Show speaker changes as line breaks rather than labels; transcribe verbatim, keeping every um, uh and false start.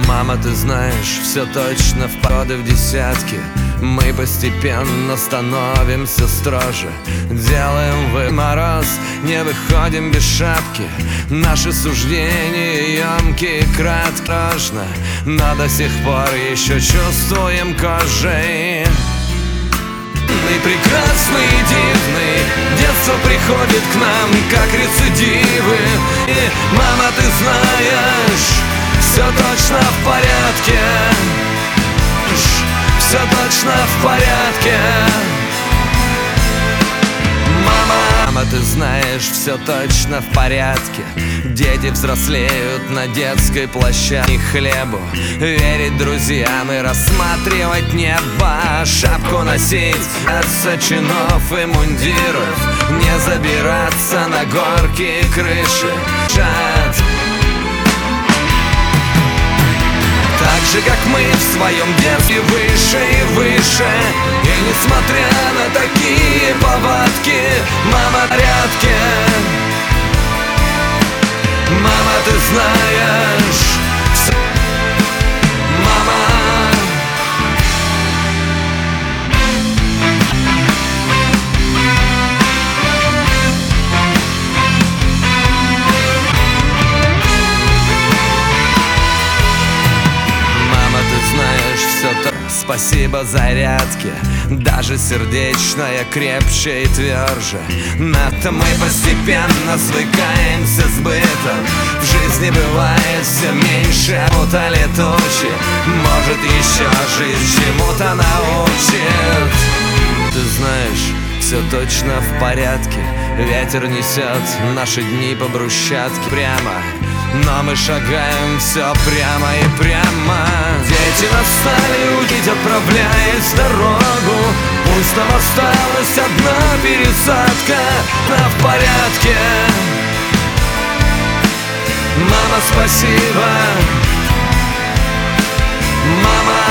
Мама, ты знаешь, все точно в породы в десятки. Мы постепенно становимся строже. Делаем вы мороз, не выходим без шапки. Наши суждения емкие, краткосрочно, но до сих пор еще чувствуем кожей. И прекрасный, и дивный, детство приходит к нам, как рецидивы. И, мама, ты знаешь, все точно в порядке. Все точно в порядке. Мама, мама, ты знаешь, все точно в порядке. Дети взрослеют на детской площадке. Хлебу верить друзьям и рассматривать небо. Шапку носить от чинов и мундиров, не забираться на горки и крыши. Шат. Так же, как мы в своем детстве, выше и выше. И несмотря на такие повадки, мама в порядке. Мама, ты знаешь, все... Мама. Спасибо зарядке, даже сердечная крепче и тверже. На-то мы постепенно свыкаемся с бытом. В жизни бывает все меньше, а вот летучи. Может, еще жизнь чему-то научит. Ты знаешь, все точно в порядке. Ветер несет наши дни по брусчатке прямо, но мы шагаем все прямо и прямо. Дети нас стали учить, отправляясь в дорогу. Пусть нам осталась одна пересадка, но в порядке. Мама, спасибо. Мама.